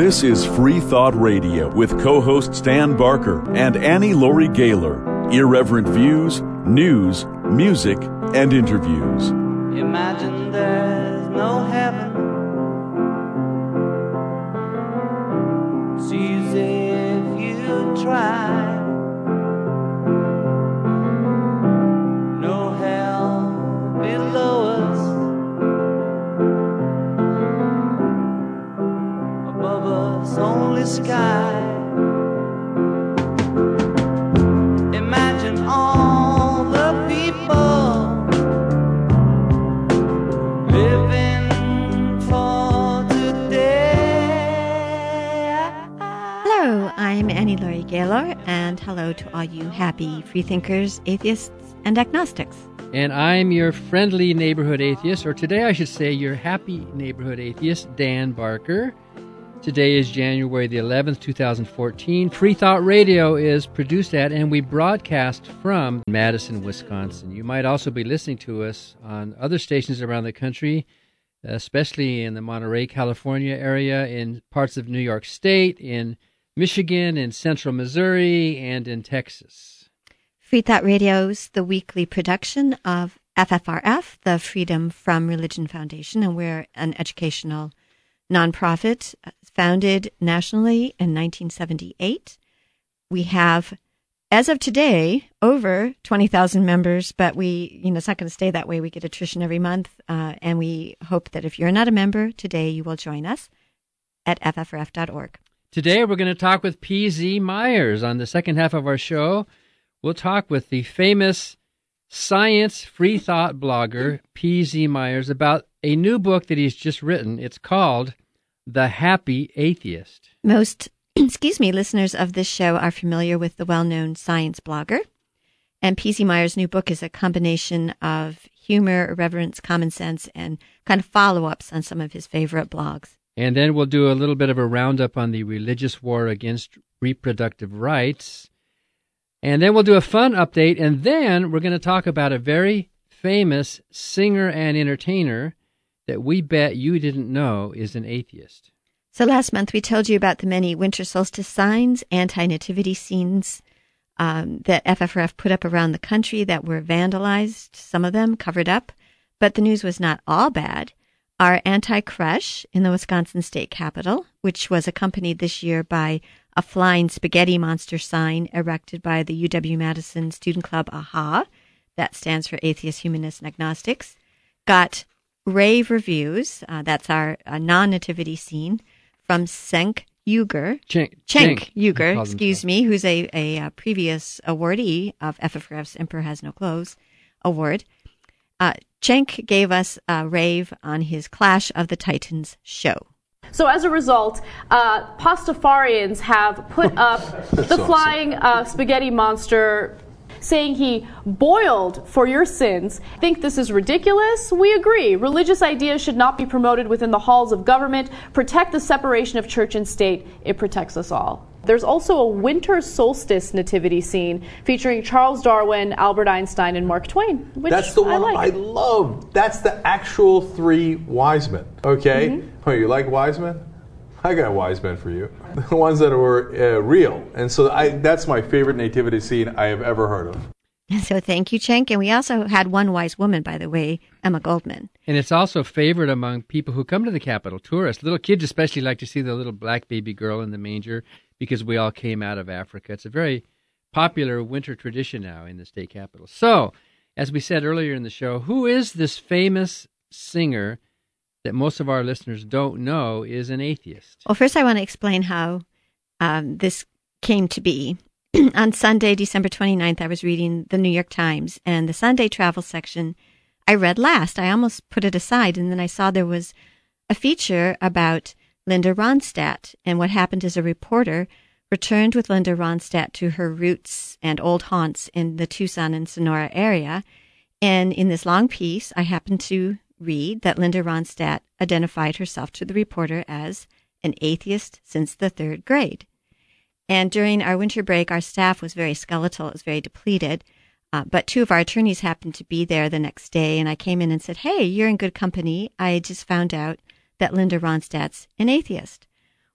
This is Free Thought Radio with co-hosts Dan Barker and Annie Laurie Gaylor. Irreverent views, news, music, and interviews. Imagine there's no heaven. It's easy if you try. No hell below us. Above us only sky. Imagine all the people living for today. Hello, I'm Annie Laurie Gaylor, and hello to all you happy freethinkers, atheists, and agnostics. And I'm your friendly neighborhood atheist, or today I should say your happy neighborhood atheist, Dan Barker. Today is January the 11th, 2014. Free Thought Radio is produced at and we broadcast from Madison, Wisconsin. You might also be listening to us on other stations around the country, especially in the Monterey, California area, in parts of New York State, in Michigan, in central Missouri, and in Texas. Free Thought Radio's the weekly production of FFRF, the Freedom from Religion Foundation, and we're an educational nonprofit founded nationally in 1978. We have, as of today, over 20,000 members, but it's not going to stay that way. We get attrition every month, and we hope that if you're not a member today, you will join us at ffrf.org. Today, we're going to talk with P.Z. Myers. On the second half of our show, we'll talk with the famous science free thought blogger, P.Z. Myers, about a new book that he's just written. It's called The Happy Atheist. Most, listeners of this show are familiar with the well-known science blogger. And P.Z. Myers' new book is a combination of humor, irreverence, common sense, and kind of follow-ups on some of his favorite blogs. And then we'll do a little bit of a roundup on the religious war against reproductive rights. And then we'll do a fun update. And then we're going to talk about a very famous singer and entertainer that we bet you didn't know is an atheist. So last month we told you about the many winter solstice signs, anti-nativity scenes that FFRF put up around the country that were vandalized, some of them covered up. But the news was not all bad. Our anti-crush in the Wisconsin State Capitol, which was accompanied this year by a flying spaghetti monster sign erected by the UW-Madison student club AHA, that stands for Atheists, Humanists, and Agnostics, got rave reviews. That's our non-nativity scene from Cenk Uygur. Cenk Uygur, who's a previous awardee of FFRF's Emperor Has No Clothes award. Cenk gave us a rave on his Clash of the Titans show. So as a result, Pastafarians have put up the flying spaghetti monster, saying he boiled for your sins. Think this is ridiculous? We agree. Religious ideas should not be promoted within the halls of government. Protect the separation of church and state. It protects us all. There's also a winter solstice nativity scene featuring Charles Darwin, Albert Einstein, and Mark Twain, which that's the one I love. That's the actual three wise men. Okay? Mm-hmm. Oh, you like wise men? I got wise men for you. The ones that were real. And so that's my favorite nativity scene I have ever heard of. So thank you, Cenk. And we also had one wise woman, by the way, Emma Goldman. And it's also favored among people who come to the Capitol, tourists. Little kids especially like to see the little black baby girl in the manger because we all came out of Africa. It's a very popular winter tradition now in the state capitol. So, as we said earlier in the show, who is this famous singer that most of our listeners don't know is an atheist? Well, first I want to explain how this came to be. On Sunday, December 29th, I was reading the New York Times, and the Sunday travel section I read last. I almost put it aside, and then I saw there was a feature about Linda Ronstadt, and what happened is a reporter returned with Linda Ronstadt to her roots and old haunts in the Tucson and Sonora area. And in this long piece, I happened to read that Linda Ronstadt identified herself to the reporter as an atheist since the third grade. And during our winter break, our staff was very skeletal. It was very depleted. But two of our attorneys happened to be there the next day, and I came in and said, "Hey, you're in good company. I just found out that Linda Ronstadt's an atheist."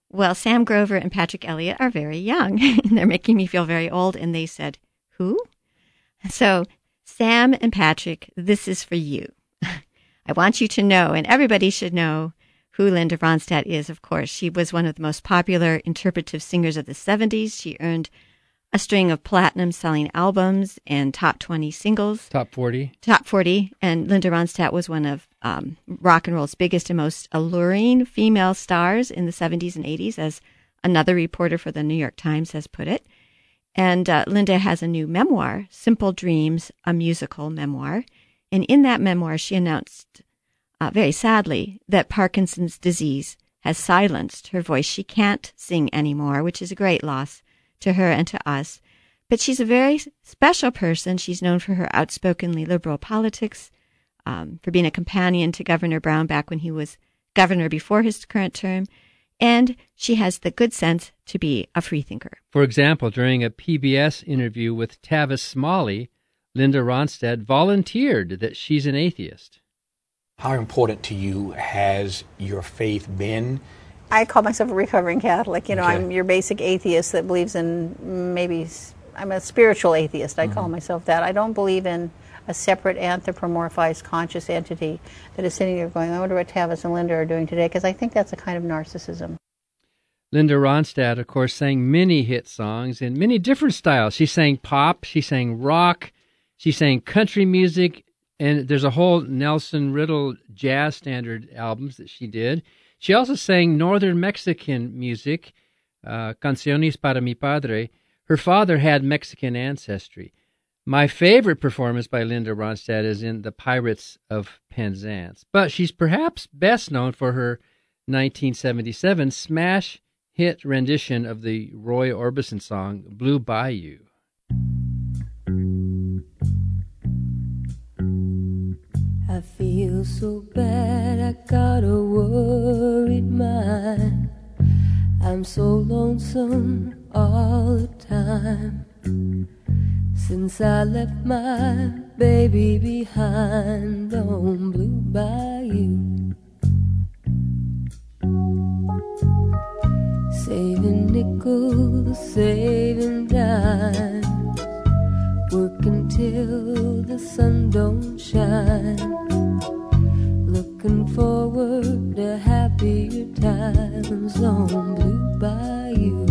Well, Sam Grover and Patrick Elliott are very young. They're making me feel very old. And they said, who? So, Sam and Patrick, this is for you. I want you to know, and everybody should know, who Linda Ronstadt is, of course. She was one of the most popular interpretive singers of the 70s. She earned a string of platinum-selling albums and top 20 singles. Top 40. Top 40. And Linda Ronstadt was one of rock and roll's biggest and most alluring female stars in the 70s and 80s, as another reporter for the New York Times has put it. And Linda has a new memoir, Simple Dreams, a musical memoir. And in that memoir, she announced, very sadly, that Parkinson's disease has silenced her voice. She can't sing anymore, which is a great loss to her and to us. But she's a very special person. She's known for her outspokenly liberal politics, for being a companion to Governor Brown back when he was governor before his current term. And she has the good sense to be a freethinker. For example, during a PBS interview with Tavis Smalley, Linda Ronstadt volunteered that she's an atheist. How important to you has your faith been? I call myself a recovering Catholic. Okay. I'm your basic atheist that believes in I'm a spiritual atheist. I call myself that. I don't believe in a separate anthropomorphized conscious entity that is sitting there going, I wonder what Tavis and Linda are doing today, because I think that's a kind of narcissism. Linda Ronstadt, of course, sang many hit songs in many different styles. She sang pop, she sang rock, she sang country music, and there's a whole Nelson Riddle jazz standard albums that she did. She also sang Northern Mexican music, Canciones para mi Padre. Her father had Mexican ancestry. My favorite performance by Linda Ronstadt is in The Pirates of Penzance, but she's perhaps best known for her 1977 smash hit rendition of the Roy Orbison song, Blue Bayou. I feel so bad, I got a worried mind. I'm so lonesome all the time. Since I left my baby behind on Blue Bayou. Saving nickels, saving dimes, working till the sun don't shine, looking forward to happier times on Blue Bayou.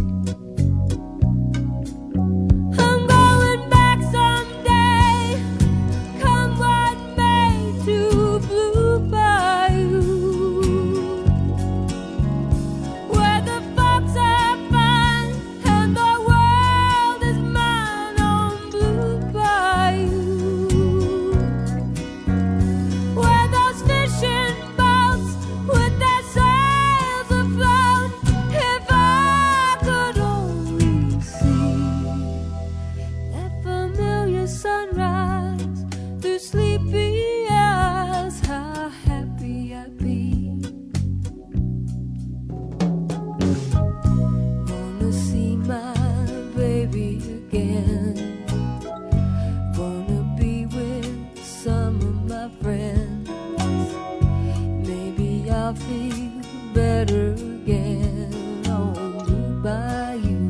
I'm going back someday, come what may, to Blue Bayou, where the folks are fine and the world is mine on Blue Bayou, where those fishing boats with their sails afloat, if I could only see that familiar sunrise through sleepy eyes, how happy I'd be. Wanna see my baby again, wanna be with some of my friends, maybe I'll feel better again on Blue Bayou.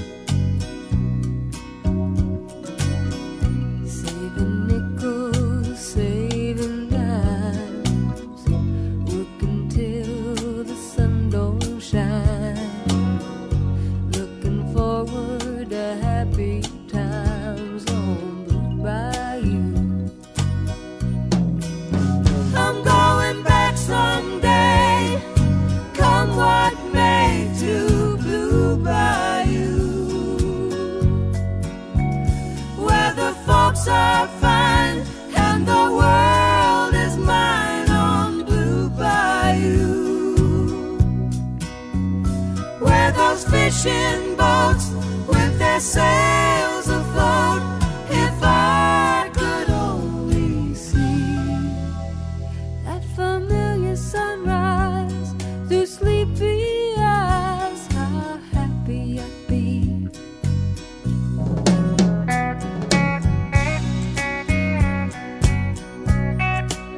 Saving nickels, saving dimes, working till the sun don't shine, looking forward to happy times on Blue Bayou. I'm going back someday, come what may, to Blue Bayou, where the folks are fine and the world is mine on Blue Bayou, where those fishing boats with their sails afloat, if I could only see that familiar sunrise through sleepy eyes, how happy I'd be.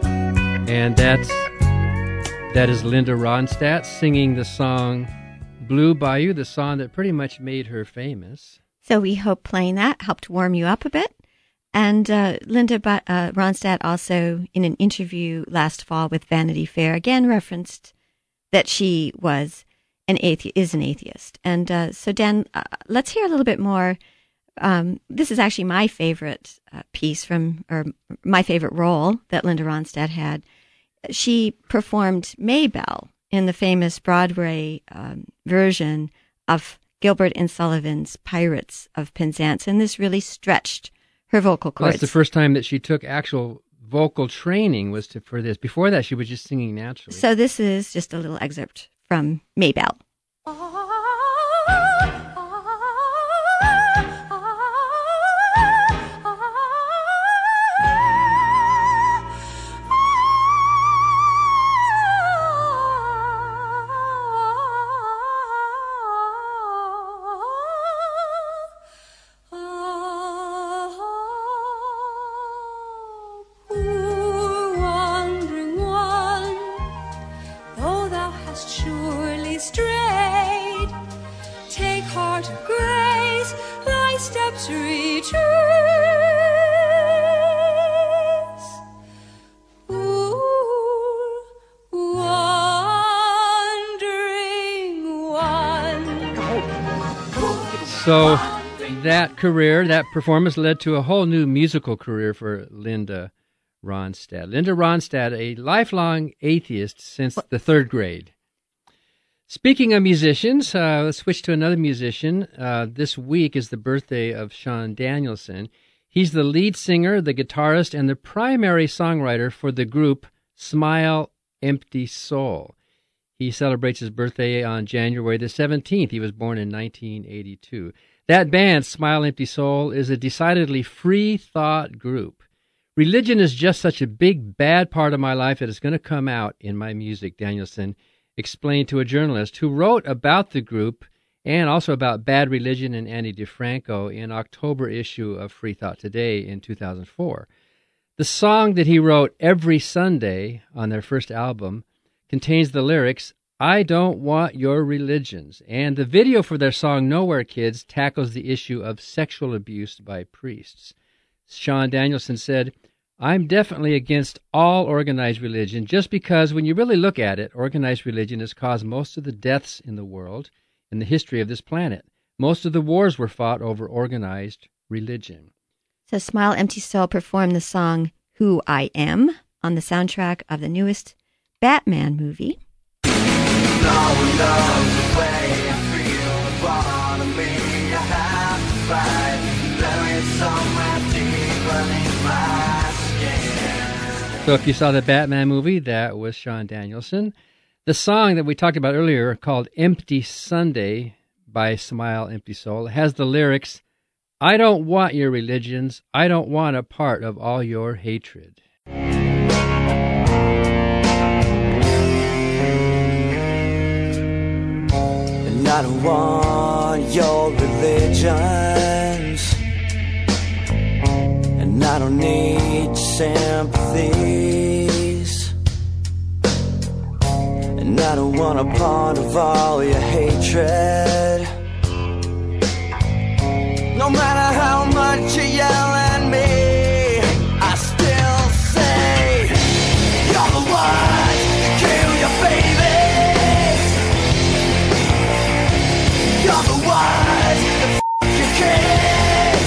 And that is Linda Ronstadt singing the song Blue Bayou, the song that pretty much made her famous. So we hope playing that helped warm you up a bit. And Linda Ronstadt also, in an interview last fall with Vanity Fair, again referenced that she is an atheist. And so, Dan, let's hear a little bit more. This is actually my favorite piece or my favorite role that Linda Ronstadt had. She performed Maybelle in the famous Broadway version of Gilbert and Sullivan's Pirates of Penzance, and this really stretched her vocal cords. That's the first time that she took actual vocal training for this. Before that, she was just singing naturally. So this is just a little excerpt from Maybelle. So that performance led to a whole new musical career for Linda Ronstadt. Linda Ronstadt, a lifelong atheist since the third grade. Speaking of musicians, let's switch to another musician. This week is the birthday of Sean Danielson. He's the lead singer, the guitarist, and the primary songwriter for the group Smile Empty Soul. He celebrates his birthday on January the 17th. He was born in 1982. That band, Smile Empty Soul, is a decidedly free thought group. Religion is just such a big, bad part of my life that it's going to come out in my music, Danielson explained to a journalist who wrote about the group and also about Bad Religion and Annie DiFranco in October issue of Free Thought Today in 2004. The song that he wrote Every Sunday on their first album contains the lyrics, "I don't want your religions," and the video for their song Nowhere Kids tackles the issue of sexual abuse by priests. Sean Danielson said, "I'm definitely against all organized religion just because when you really look at it, organized religion has caused most of the deaths in the world in the history of this planet. Most of the wars were fought over organized religion." So Smile Empty Soul performed the song Who I Am on the soundtrack of the newest Batman movie. No one knows the way you feel in front of me. I have to fight. There is somewhere deep beneath my skin. So if you saw the Batman movie, that was Sean Danielson. The song that we talked about earlier called Empty Sunday by Smile Empty Soul has the lyrics, "I don't want your religions. I don't want a part of all your hatred." And I don't want your religions, and I don't need sympathies, and I don't want a part of all your hatred. No matter how much you yell at me, I still say you're the one to kill your babies. You're the one to f*** your kids.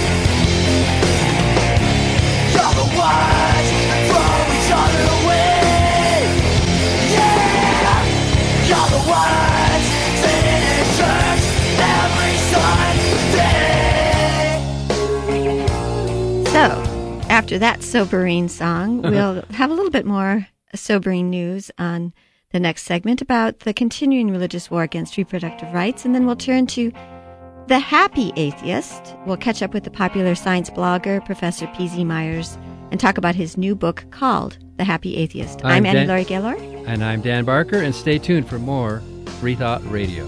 You're the ones that throw each other away. Yeah, you're the ones sitting in church every Sunday. So, after that sobering song, we'll have a little bit more sobering news on the next segment about the continuing religious war against reproductive rights, and then we'll turn to The Happy Atheist. We'll catch up with the popular science blogger, Professor P.Z. Myers, and talk about his new book called The Happy Atheist. I'm Annie Laurie Gaylor. And I'm Dan Barker, and stay tuned for more Free Thought Radio.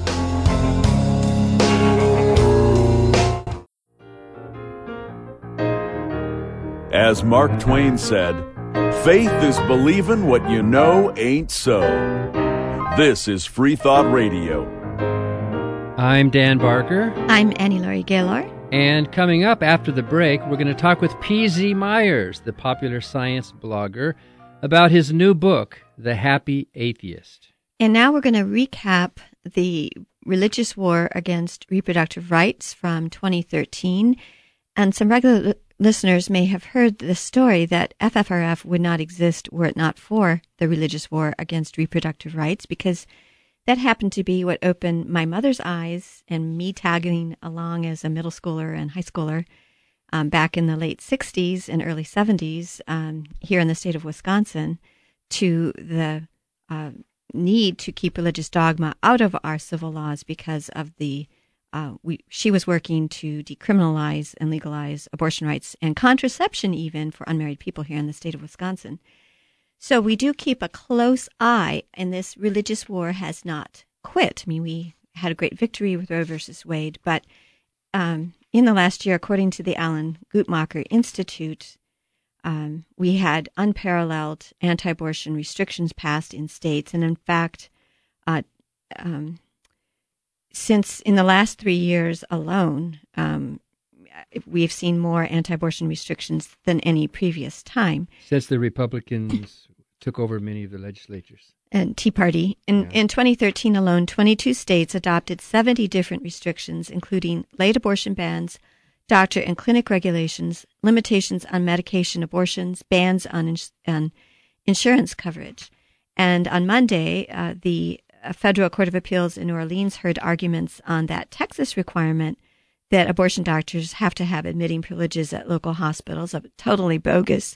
As Mark Twain said, faith is believing what you know ain't so. This is Free Thought Radio, I'm Dan Barker. I'm Annie Laurie Gaylor. And coming up after the break, we're going to talk with P.Z. Myers, the popular science blogger, about his new book, The Happy Atheist. And now we're going to recap the religious war against reproductive rights from 2013. And some regular listeners may have heard the story that FFRF would not exist were it not for the religious war against reproductive rights, because that happened to be what opened my mother's eyes and me tagging along as a middle schooler and high schooler back in the late 60s and early 70s here in the state of Wisconsin to the need to keep religious dogma out of our civil laws because of the she was working to decriminalize and legalize abortion rights and contraception even for unmarried people here in the state of Wisconsin. So we do keep a close eye, and this religious war has not quit. I mean, we had a great victory with Roe versus Wade, but in the last year, according to the Alan Guttmacher Institute, we had unparalleled anti-abortion restrictions passed in states. And in fact, since in the last 3 years alone, we've seen more anti-abortion restrictions than any previous time. Since the Republicans took over many of the legislatures. And Tea Party. In 2013 alone, 22 states adopted 70 different restrictions, including late abortion bans, doctor and clinic regulations, limitations on medication abortions, bans on insurance coverage. And on Monday, the Federal Court of Appeals in New Orleans heard arguments on that Texas requirement that abortion doctors have to have admitting privileges at local hospitals, a totally bogus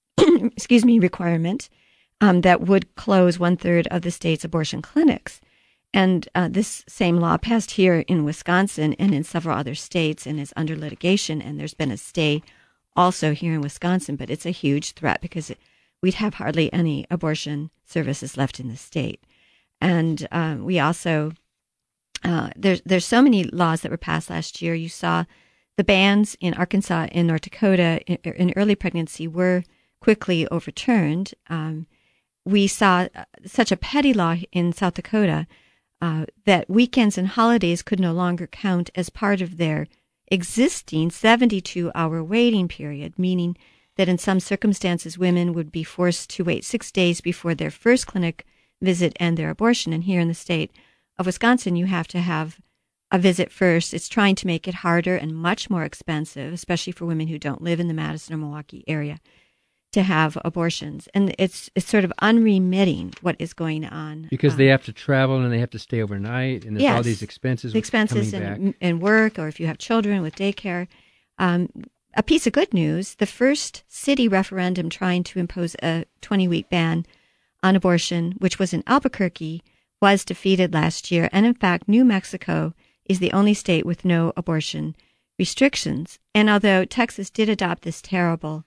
requirement that would close 1/3 of the state's abortion clinics. And this same law passed here in Wisconsin and in several other states and is under litigation. And there's been a stay also here in Wisconsin, but it's a huge threat because we'd have hardly any abortion services left in the state. And we also, there's so many laws that were passed last year. You saw the bans in Arkansas and North Dakota in early pregnancy were quickly overturned. We saw such a petty law in South Dakota that weekends and holidays could no longer count as part of their existing 72-hour waiting period, meaning that in some circumstances women would be forced to wait 6 days before their first clinic visit and their abortion. And here in the state of Wisconsin, you have to have a visit first. It's trying to make it harder and much more expensive, especially for women who don't live in the Madison or Milwaukee area, to have abortions. And it's sort of unremitting what is going on. Because they have to travel and they have to stay overnight, and there's all these expenses. The expenses and work, or if you have children with daycare. A piece of good news, the first city referendum trying to impose a 20-week ban on abortion, which was in Albuquerque, was defeated last year. And in fact, New Mexico is the only state with no abortion restrictions. And although Texas did adopt this terrible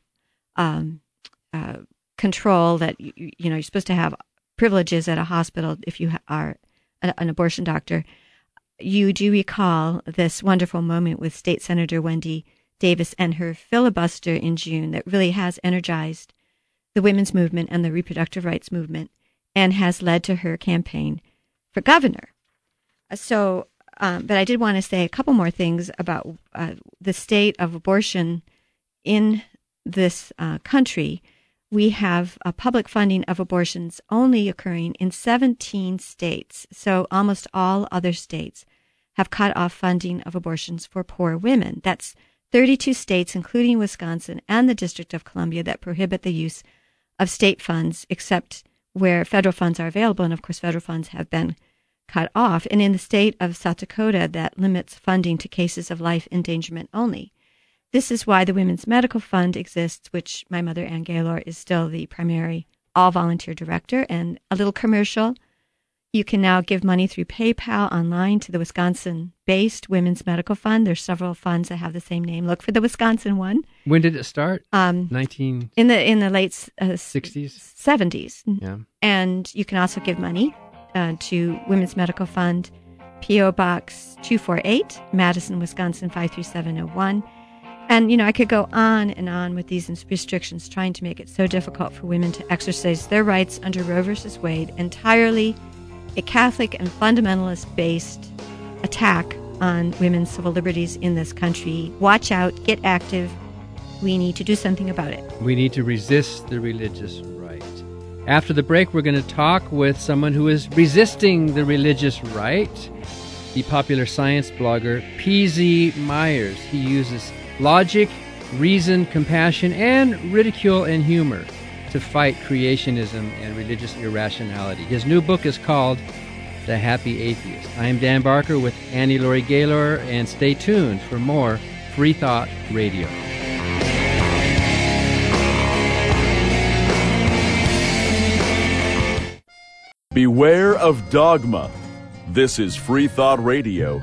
control that you're supposed to have privileges at a hospital if you are an abortion doctor, you do recall this wonderful moment with State Senator Wendy Davis and her filibuster in June that really has energized the women's movement and the reproductive rights movement and has led to her campaign for governor. So, but I did want to say a couple more things about the state of abortion in this country. We have public funding of abortions only occurring in 17 states. So almost all other states have cut off funding of abortions for poor women. That's 32 states, including Wisconsin and the District of Columbia, that prohibit the use of state funds except where federal funds are available. And of course, federal funds have been cut off. And in the state of South Dakota, that limits funding to cases of life endangerment only. This is why the Women's Medical Fund exists, which my mother, Ann Gaylor, is still the primary all-volunteer director. And a little commercial, you can now give money through PayPal online to the Wisconsin-based Women's Medical Fund. There's several funds that have the same name. Look for the Wisconsin one. When did it start? In the late 60s? 70s. Yeah. And you can also give money to Women's Medical Fund, P.O. Box 248, Madison, Wisconsin 53701. And, I could go on and on with these restrictions, trying to make it so difficult for women to exercise their rights under Roe versus Wade, entirely a Catholic and fundamentalist-based attack on women's civil liberties in this country. Watch out, get active. We need to do something about it. We need to resist the religious right. After the break, we're going to talk with someone who is resisting the religious right, the popular science blogger P.Z. Myers. He uses logic, reason, compassion, and ridicule and humor to fight creationism and religious irrationality. His new book is called The Happy Atheist. I am Dan Barker with Annie Laurie Gaylor, and stay tuned for more Free Thought Radio. Beware of dogma. This is Free Thought Radio.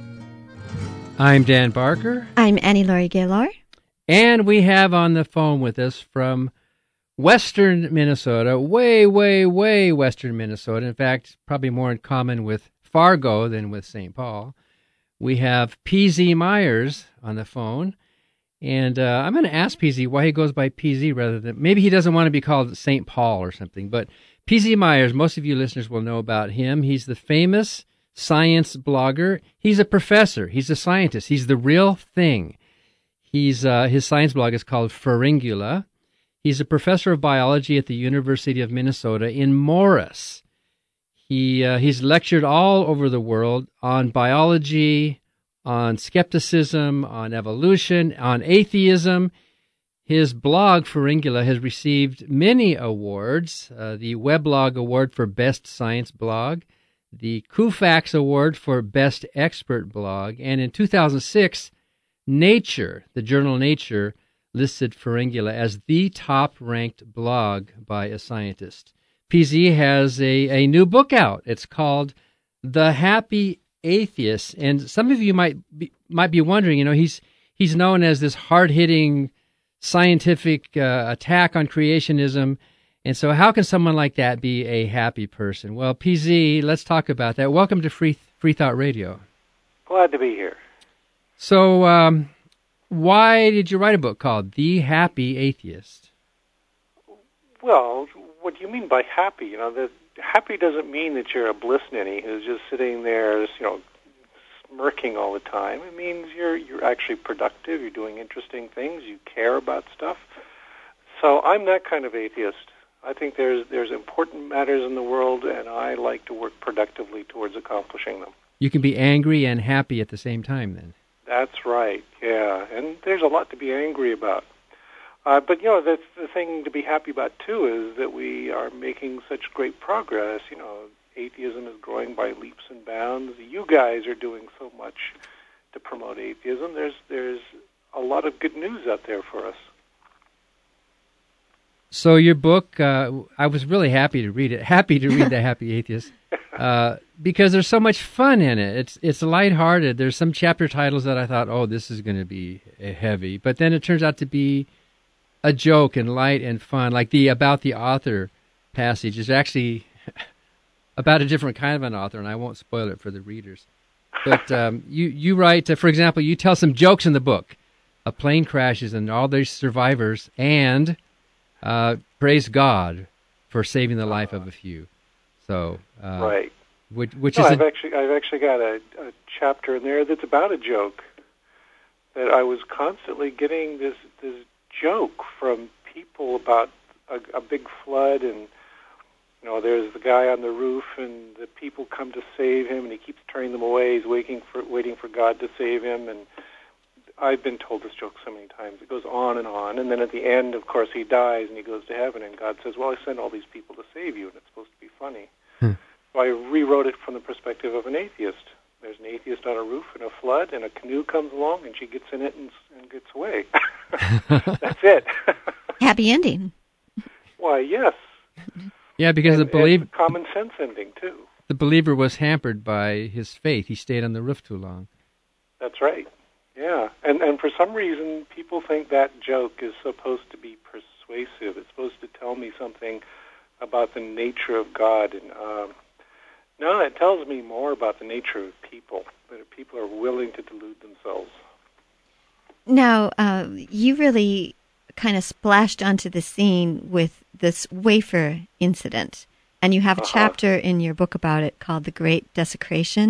I'm Dan Barker. I'm Annie Laurie Gaylor. And we have on the phone with us from western Minnesota, way, way, way western Minnesota. In fact, probably more in common with Fargo than with St. Paul. We have P.Z. Myers on the phone. And I'm going to ask P.Z. why he goes by P.Z. rather than... Maybe he doesn't want to be called St. Paul or something. But P.Z. Myers, most of you listeners will know about him. He's the famous science blogger. He's a professor. He's a scientist. He's the real thing. His science blog is called Pharyngula. He's a professor of biology at the University of Minnesota in Morris. He's lectured all over the world on biology, on skepticism, on evolution, on atheism. His blog, Pharyngula, has received many awards, the Weblog Award for Best Science Blog, the Koufax Award for Best Expert Blog, and in 2006, Nature, the journal Nature, listed Pharyngula as the top-ranked blog by a scientist. PZ has a new book out. It's called The Happy Atheist, and some of you might be wondering, he's known as this hard-hitting scientific attack on creationism, and so how can someone like that be a happy person? Well, PZ, let's talk about that. Welcome to Free Thought Radio. Glad to be here. So, why did you write a book called The Happy Atheist? Well, what do you mean by happy? Happy doesn't mean that you're a bliss ninny who's just sitting there, smirking all the time. It means you're actually productive, you're doing interesting things, you care about stuff. So I'm that kind of atheist. I think there's important matters in the world, and I like to work productively towards accomplishing them. You can be angry and happy at the same time, then. That's right, yeah. And there's a lot to be angry about. But, that's the thing to be happy about, too, is that we are making such great progress. Atheism is growing by leaps and bounds. You guys are doing so much to promote atheism. There's a lot of good news out there for us. So your book, I was really happy to read it. Happy to read The Happy Atheist. Because there's so much fun in it. It's lighthearted. There's some chapter titles that I thought, oh, this is going to be heavy. But then it turns out to be a joke and light and fun. Like the About the Author passage is actually about a different kind of an author, and I won't spoil it for the readers. But you write, for example, you tell some jokes in the book. A plane crashes and all these survivors, and praise God for saving the life of a few. So right. Which no, is I've actually got a chapter in there that's about a joke. That I was constantly getting this joke from people about a big flood, and there's the guy on the roof, and the people come to save him, and he keeps turning them away. He's waiting for God to save him, and I've been told this joke so many times. It goes on, and then at the end, of course, he dies, and he goes to heaven, and God says, well, I sent all these people to save you, and it's supposed to be funny. So I rewrote it from the perspective of an atheist. There's an atheist on a roof in a flood, and a canoe comes along, and she gets in it and gets away. That's it. Happy ending. Why, yes. Yeah, because and a common sense ending, too. The believer was hampered by his faith. He stayed on the roof too long. That's right. Yeah, and for some reason, people think that joke is supposed to be persuasive. It's supposed to tell me something about the nature of God. And no, it tells me more about the nature of people, that people are willing to delude themselves. Now, you really kind of splashed onto the scene with this wafer incident, and you have a chapter in your book about it called The Great Desecration.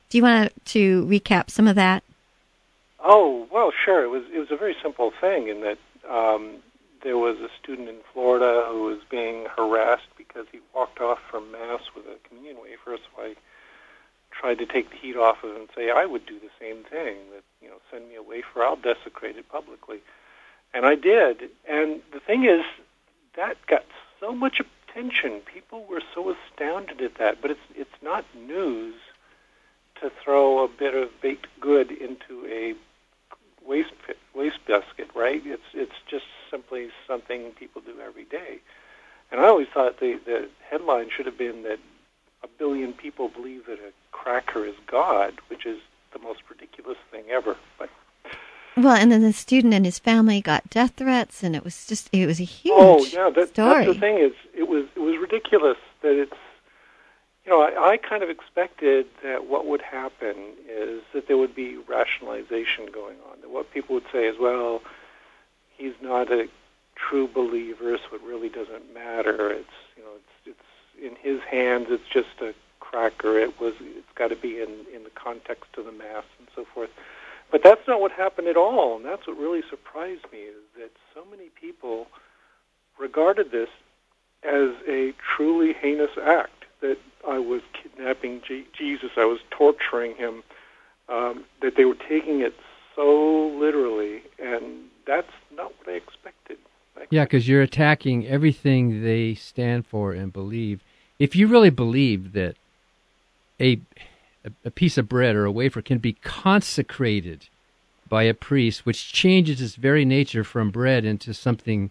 Do you want to recap some of that? Oh, well, sure. It was a very simple thing in that there was a student in Florida who was being harassed because he walked off from Mass with a communion wafer, so I tried to take the heat off of him and say I would do the same thing, that, send me a wafer, I'll desecrate it publicly. And I did. And the thing is, that got so much attention. People were so astounded at that. But it's not news to throw a bit of baked good into a waste basket, right? It's just simply something people do every day. And I always thought the headline should have been that 1 billion people believe that a cracker is God, which is the most ridiculous thing ever. But well, and then the student and his family got death threats, and it was a huge story. That's the thing is, it was ridiculous that it's, I kind of expected that what would happen is that there would be rationalization going on, that what people would say is, well, he's not a true believer, so it really doesn't matter. It's in his hands, it's just a cracker. It's got to be in the context of the Mass and so forth. But that's not what happened at all, and that's what really surprised me, is that so many people regarded this as a truly heinous act, that I was kidnapping Jesus, I was torturing him, that they were taking it so literally, and that's not what I expected. Yeah, because you're attacking everything they stand for and believe. If you really believe that a piece of bread or a wafer can be consecrated by a priest, which changes its very nature from bread into something,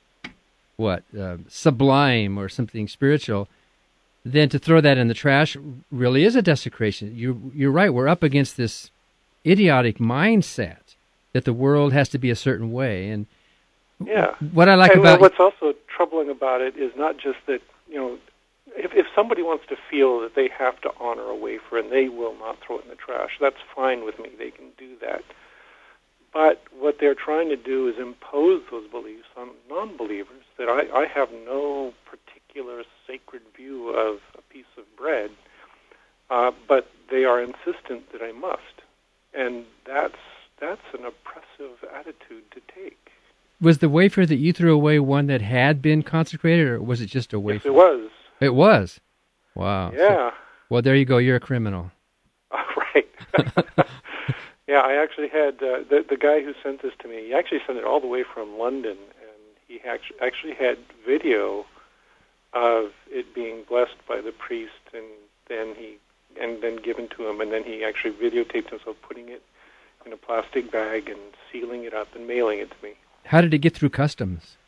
sublime or something spiritual, then to throw that in the trash really is a desecration. You're right. We're up against this idiotic mindset that the world has to be a certain way. And what I like about what's also troubling about it is not just that, if somebody wants to feel that they have to honor a wafer and they will not throw it in the trash, that's fine with me. They can do that. But what they're trying to do is impose those beliefs on non-believers, that I have no particular sacred view of a piece of bread, but they are insistent that I must. And that's an oppressive attitude to take. Was the wafer that you threw away one that had been consecrated, or was it just a wafer? Yes, it was. It was? Wow. Yeah. Well, there you go. You're a criminal. Right. Yeah, I actually had the guy who sent this to me. He actually sent it all the way from London, and he actually had video of it being blessed by the priest, and then given to him, and then he actually videotaped himself putting it in a plastic bag and sealing it up and mailing it to me. How did it get through customs?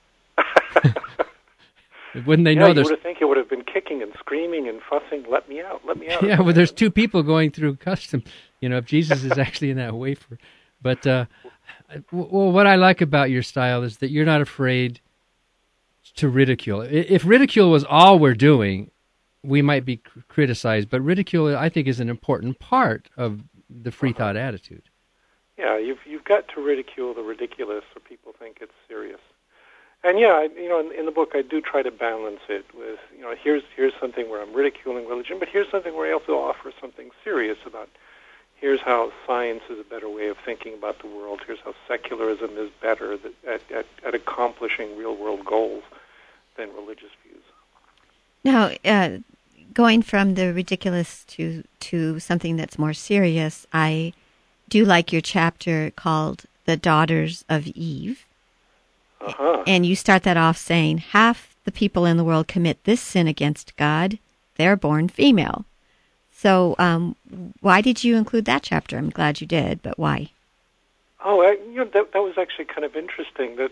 Wouldn't they know? You would think it would have been kicking and screaming and fussing. Let me out! Let me out! Yeah, well, there's two people going through customs. If Jesus is actually in that wafer. But what I like about your style is that you're not afraid to ridicule. If ridicule was all we're doing, we might be criticized. But ridicule, I think, is an important part of the free thought attitude. Yeah, you've got to ridicule the ridiculous, so people think it's serious. And in the book I do try to balance it with, here's something where I'm ridiculing religion, but here's something where I also offer something serious about, here's how science is a better way of thinking about the world, here's how secularism is better at accomplishing real-world goals than religious views. Now, going from the ridiculous to something that's more serious, I do like your chapter called The Daughters of Eve. Uh-huh. And you start that off saying, half the people in the world commit this sin against God, they're born female. So why did you include that chapter? I'm glad you did, but why? Oh, that was actually kind of interesting. That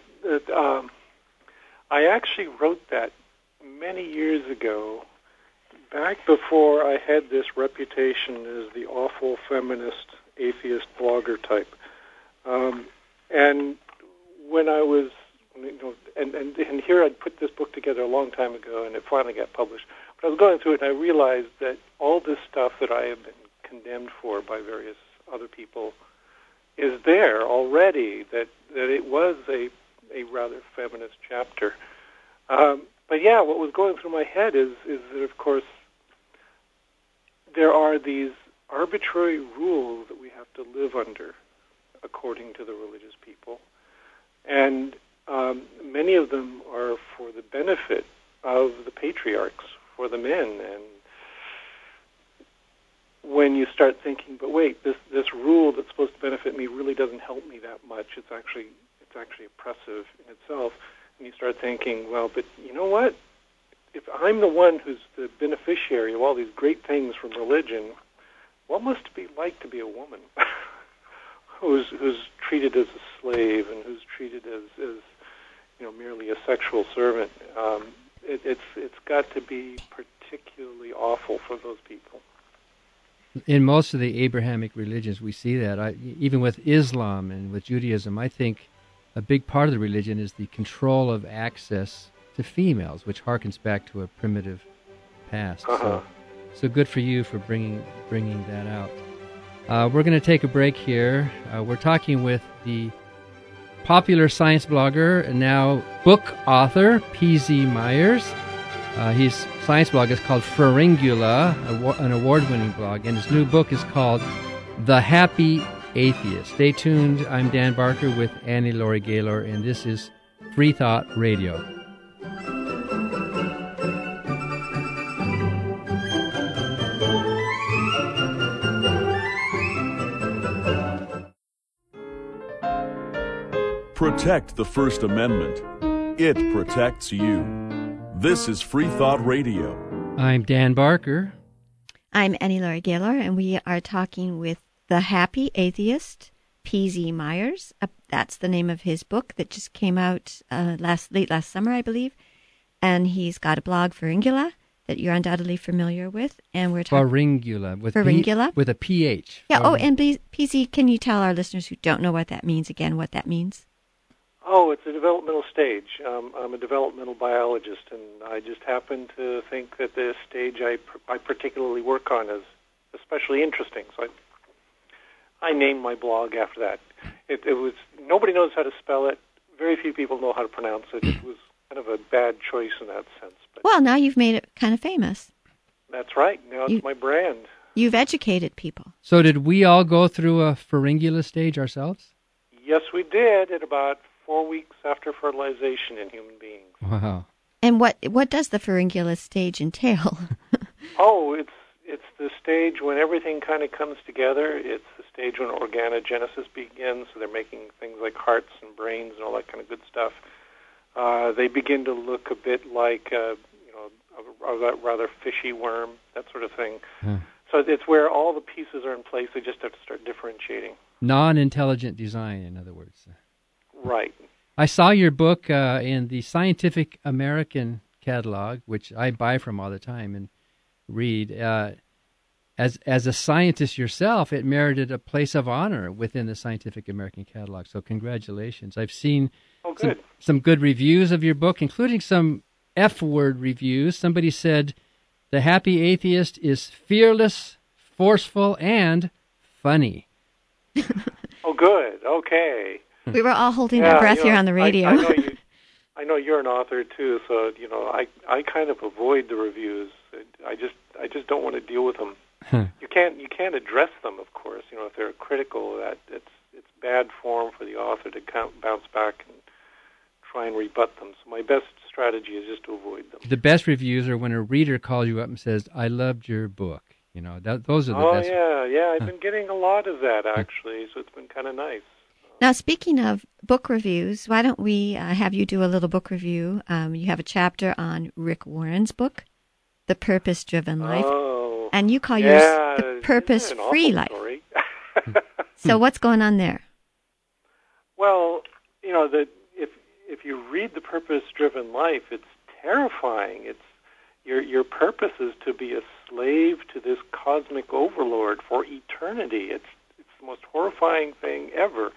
I actually wrote that many years ago, back before I had this reputation as the awful feminist, atheist blogger type. And when I was, and here I'd put this book together a long time ago, and it finally got published. But I was going through it, and I realized that all this stuff that I have been condemned for by various other people is there already, that it was a rather feminist chapter. But yeah, what was going through my head is that, of course, there are these arbitrary rules that we have to live under, according to the religious people. And many of them are for the benefit of the patriarchs, for the men. And when you start thinking, but wait, this rule that's supposed to benefit me really doesn't help me that much. It's actually oppressive in itself. And you start thinking, well, but you know what? If I'm the one who's the beneficiary of all these great things from religion, what must it be like to be a woman who's treated as a slave and who's treated as merely a sexual servant? It's got to be particularly awful for those people. In most of the Abrahamic religions, we see that. Even with Islam and with Judaism, I think a big part of the religion is the control of access to females, which harkens back to a primitive past. So good for you for bringing that out. We're going to take a break here. We're talking with the popular science blogger and now book author, P.Z. Myers. His science blog is called Pharyngula, an award-winning blog, and his new book is called The Happy Atheist. Stay tuned. I'm Dan Barker with Annie Laurie Gaylor, and this is Free Thought Radio. Protect the First Amendment. It protects you. This is Free Thought Radio. I'm Dan Barker. I'm Annie Laurie Gaylor, and we are talking with The Happy Atheist, P.Z. Myers. That's the name of his book that just came out late last summer, I believe. And he's got a blog, Pharyngula, that you're undoubtedly familiar with. And we're talking Pharyngula with a PH. Yeah. And P.Z., can you tell our listeners who don't know what that means again? What that means? Oh, it's a developmental stage. I'm a developmental biologist, and I just happen to think that the stage I particularly work on is especially interesting. So I named my blog after that. It was nobody knows how to spell it. Very few people know how to pronounce it. It was kind of a bad choice in that sense. But well, now you've made it kind of famous. That's right. Now it's my brand. You've educated people. So did we all go through a Pharyngula stage ourselves? Yes, we did at about 4 weeks after fertilization in human beings. Wow. And what does the Pharyngula stage entail? Oh, it's the stage when everything kind of comes together. It's the stage when organogenesis begins, so they're making things like hearts and brains and all that kind of good stuff. They begin to look a bit like a rather fishy worm, that sort of thing. So it's where all the pieces are in place. They just have to start differentiating. Non-intelligent design, in other words. Right. I saw your book in the Scientific American catalog, which I buy from all the time and read. As a scientist yourself, it merited a place of honor within the Scientific American catalog. So congratulations. I've seen some good reviews of your book, including some F-word reviews. Somebody said, The Happy Atheist is fearless, forceful, and funny. Oh, good. Okay. We were all holding our breath here on the radio. I know you're an author too, so I kind of avoid the reviews. I just don't want to deal with them. You can't address them, of course. If they're critical, that it's bad form for the author to bounce back and try and rebut them. So my best strategy is just to avoid them. The best reviews are when a reader calls you up and says, "I loved your book." Those are the best. Oh yeah. I've been getting a lot of that actually, so it's been kind of nice. Now, speaking of book reviews, why don't we have you do a little book review? You have a chapter on Rick Warren's book, The Purpose-Driven Life, and you call yours The Purpose-Free Life. So what's going on there? Well, if you read The Purpose-Driven Life, it's terrifying. It's your purpose is to be a slave to this cosmic overlord for eternity. It's the most horrifying thing ever.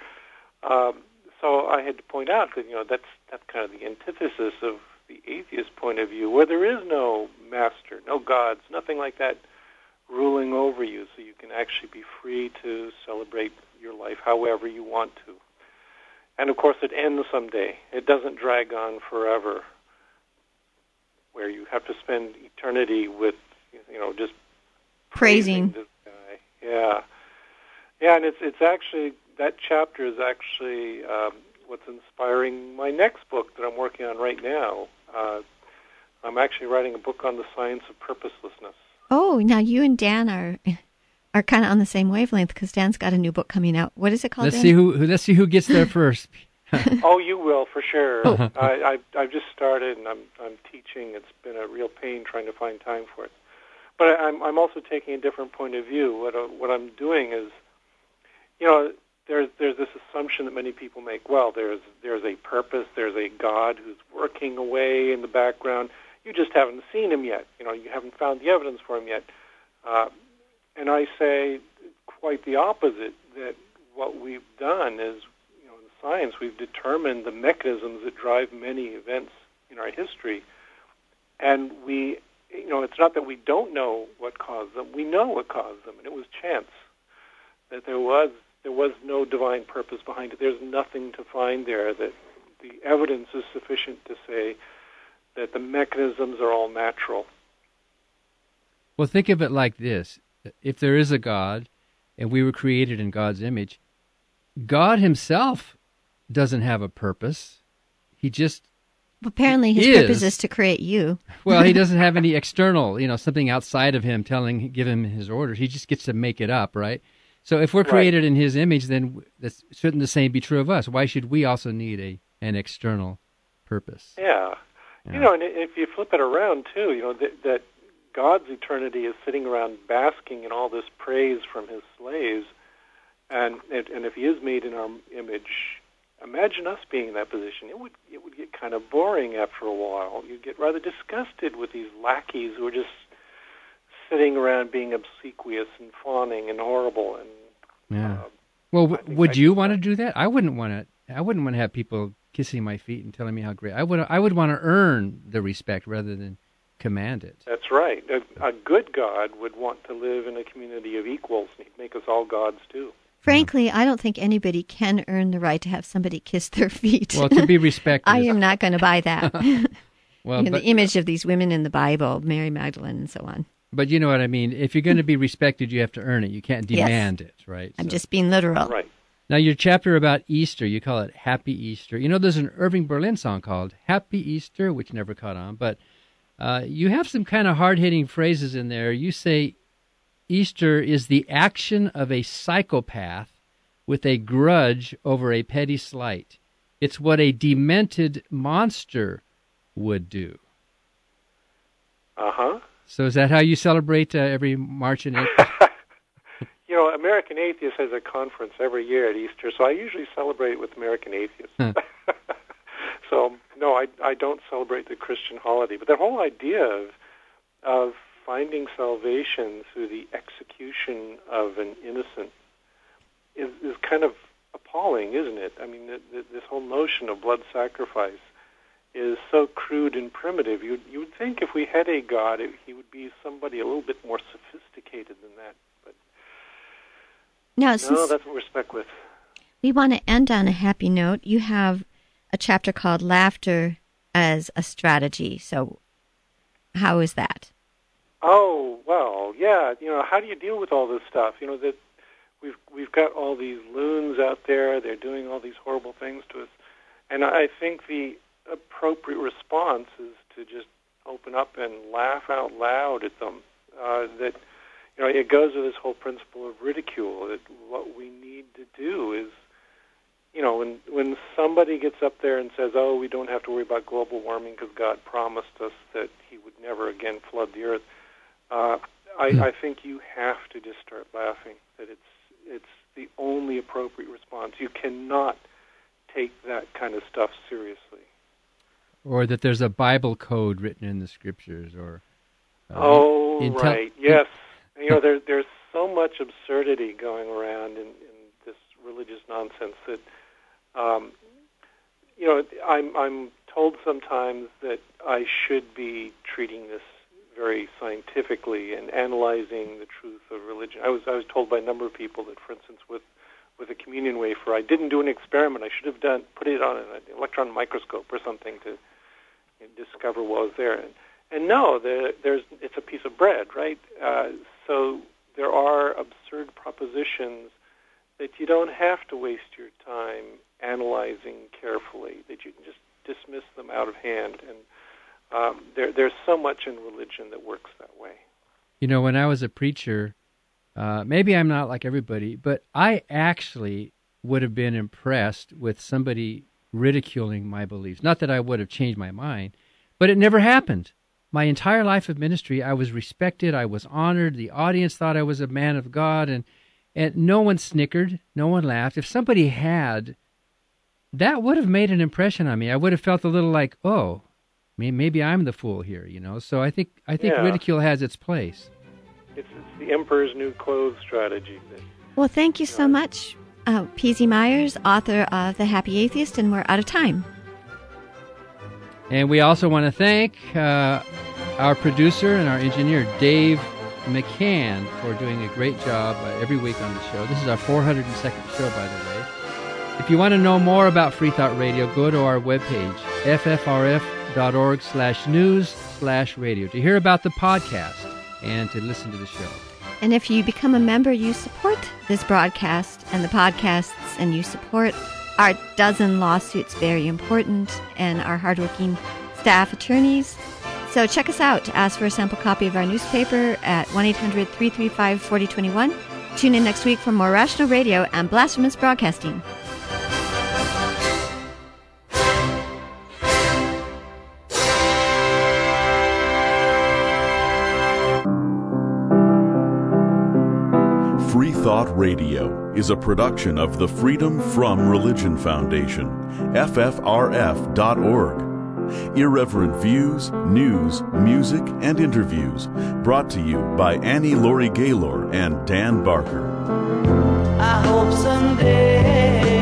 So I had to point out that that's kind of the antithesis of the atheist point of view, where there is no master, no gods, nothing like that ruling over you, so you can actually be free to celebrate your life however you want to. And of course, it ends someday. It doesn't drag on forever, where you have to spend eternity with just praising this guy. Yeah. Yeah, and it's actually, that chapter is actually what's inspiring my next book that I'm working on right now. I'm actually writing a book on the science of purposelessness. Oh, now you and Dan are kind of on the same wavelength because Dan's got a new book coming out. What is it called? Let's Dan? see who gets there first. Oh, you will for sure. I've just started and I'm teaching. It's been a real pain trying to find time for it. But I'm also taking a different point of view. What I'm doing is, there's this assumption that many people make. Well, there's a purpose. There's a God who's working away in the background. You just haven't seen him yet. You haven't found the evidence for him yet. And I say quite the opposite. That what we've done is, in science, we've determined the mechanisms that drive many events in our history, and it's not that we don't know what caused them. We know what caused them, and it was chance. That there was no divine purpose behind it. There's nothing to find there. That the evidence is sufficient to say that the mechanisms are all natural. Well, think of it like this. If there is a God, and we were created in God's image, God himself doesn't have a purpose. He just apparently his purpose is to create you. Well, he doesn't have any external, something outside of him give him his orders. He just gets to make it up, right? So if we're created in his image, then shouldn't the same be true of us? Why should we also need an external purpose? Yeah. And if you flip it around, too, that God's eternity is sitting around basking in all this praise from his slaves, and if he is made in our image, imagine us being in that position. It would get kind of boring after a while. You'd get rather disgusted with these lackeys who are just sitting around being obsequious and fawning and horrible. And would you want to do that? I wouldn't want to have people kissing my feet and telling me how great. I would want to earn the respect rather than command it. That's right. A good God would want to live in a community of equals, and he'd make us all gods too. Frankly, I don't think anybody can earn the right to have somebody kiss their feet. Well, to be respected. I am not going to buy that. Well, the image of these women in the Bible, Mary Magdalene and so on. But you know what I mean. If you're going to be respected, you have to earn it. You can't demand it, right? I'm just being literal. Right. Now, your chapter about Easter, you call it Happy Easter. There's an Irving Berlin song called Happy Easter, which never caught on. But you have some kind of hard-hitting phrases in there. You say Easter is the action of a psychopath with a grudge over a petty slight. It's what a demented monster would do. Uh-huh. So is that how you celebrate every March and April? American Atheists has a conference every year at Easter, so I usually celebrate it with American Atheists. So, no, I don't celebrate the Christian holiday. But the whole idea of finding salvation through the execution of an innocent is kind of appalling, isn't it? I mean, this whole notion of blood sacrifice is so crude and primitive. You would think if we had a God, he would be somebody a little bit more sophisticated than that. But no, that's what we're stuck with. We want to end on a happy note. You have a chapter called Laughter as a Strategy. So how is that? Oh, well, yeah. How do you deal with all this stuff? That we've got all these loons out there. They're doing all these horrible things to us. And I think the appropriate response is to just open up and laugh out loud at them. It goes to this whole principle of ridicule, that what we need to do is, when somebody gets up there and says, oh, we don't have to worry about global warming because God promised us that he would never again flood the earth, I think you have to just start laughing, that it's the only appropriate response. You cannot take that kind of stuff seriously. Or that there's a Bible code written in the scriptures, or right, yes. There's so much absurdity going around in this religious nonsense that, I'm told sometimes that I should be treating this very scientifically and analyzing the truth of religion. I was told by a number of people that, for instance, with a communion wafer, I didn't do an experiment. I should have put it on an electron microscope or something to discover what was there. And no, it's a piece of bread, right? So there are absurd propositions that you don't have to waste your time analyzing carefully, that you can just dismiss them out of hand. And there's so much in religion that works that way. You know, when I was a preacher, maybe I'm not like everybody, but I actually would have been impressed with somebody ridiculing my beliefs. Not that I would have changed my mind, but it never happened. My entire life of ministry, I was respected, I was honored, the audience thought I was a man of God, and no one snickered, no one laughed. If somebody had, that would have made an impression on me. I would have felt a little like, oh, maybe I'm the fool here, you know. So I think ridicule has its place. It's the emperor's new clothes strategy. Well, thank you so much, P.Z. Myers, author of The Happy Atheist, and we're out of time. And we also want to thank our producer and our engineer, Dave McCann, for doing a great job every week on the show. This is our 402nd show, by the way. If you want to know more about Free Thought Radio, go to our webpage, ffrf.org/news/radio, to hear about the podcast and to listen to the show. And if you become a member, you support this broadcast and the podcasts, and you support our dozen lawsuits, very important, and our hardworking staff attorneys. So check us out. Ask for a sample copy of our newspaper at 1-800-335-4021. Tune in next week for more Rational Radio and Blasphemous Broadcasting. Free Thought Radio is a production of the Freedom From Religion Foundation, FFRF.org. Irreverent views, news, music, and interviews brought to you by Annie Laurie Gaylor and Dan Barker. I hope someday